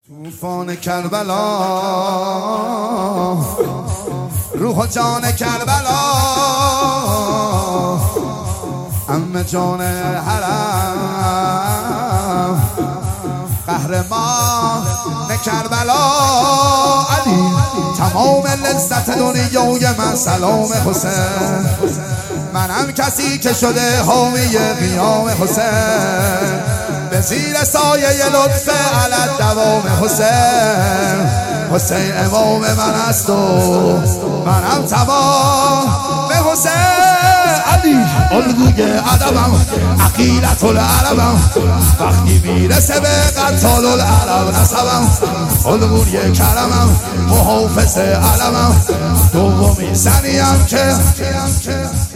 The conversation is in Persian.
طوفان کربلا، روح و جان کربلا، عم جان حرم، قهرمان کربلا علی، تمام لذت دنیای من سلام حسین. منم کسی که شده حامی قیام حسین، به زیر سایه لطف علت دوام حسین. حسین امام من است و منم تمام به حسین. علی الگوی ادبم، عقیدت العربم، وقتی میرسه به قتال العرب نسبم. الگوی کرمم، محافظ علمم، دومی زنیم که